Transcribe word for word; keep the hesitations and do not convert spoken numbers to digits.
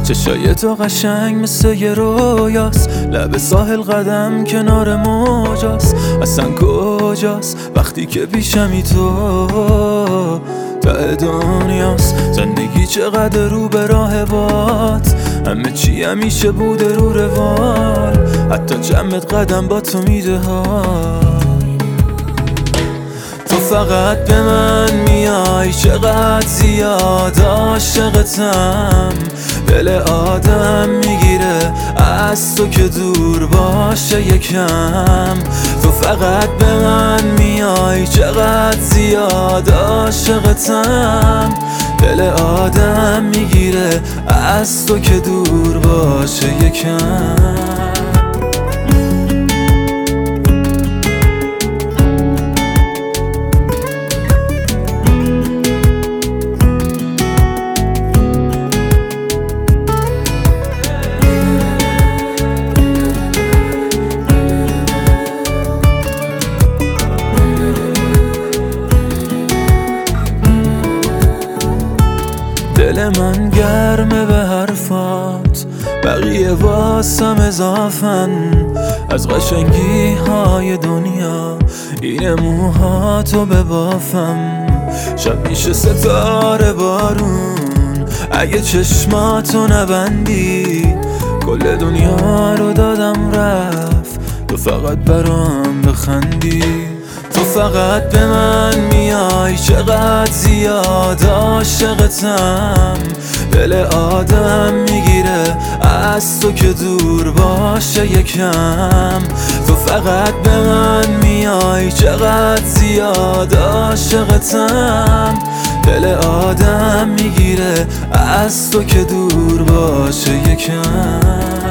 چشای تو قشنگ مثل یه رویاست، لب ساحل قدم کنار موجاست. اصلا کجاست وقتی که پیشمی تو ته دنیاست. زندگی چقدر رو به راه باد، همه چی همیشه بوده رو روال، حتی چمت قدم با تو میده ها. تو فقط به من میای، چقدر زیاد عاشقتم. دل آدم میگیره از تو که دور باشه یکم. تو فقط به من میای، چقدر زیاد عاشقتم. دل آدم میگیره از تو که دور باشه یکم. دل من گرمه به حرفات، بقیه واسم اضافن. از قشنگی های دنیا این موهاتو ببافم. شب میشه ستاره بارون اگه چشماتو نبندی. کل دنیا رو دادم رفت تو فقط برام بخندی. تو فقط به من میای، چقدر زیاد عاشقتم. دل آدم میگیره از تو که دور باشه یکم. تو فقط به من میای، چقدر زیاد عاشقتم. دل آدم میگیره از تو که دور باشه یکم.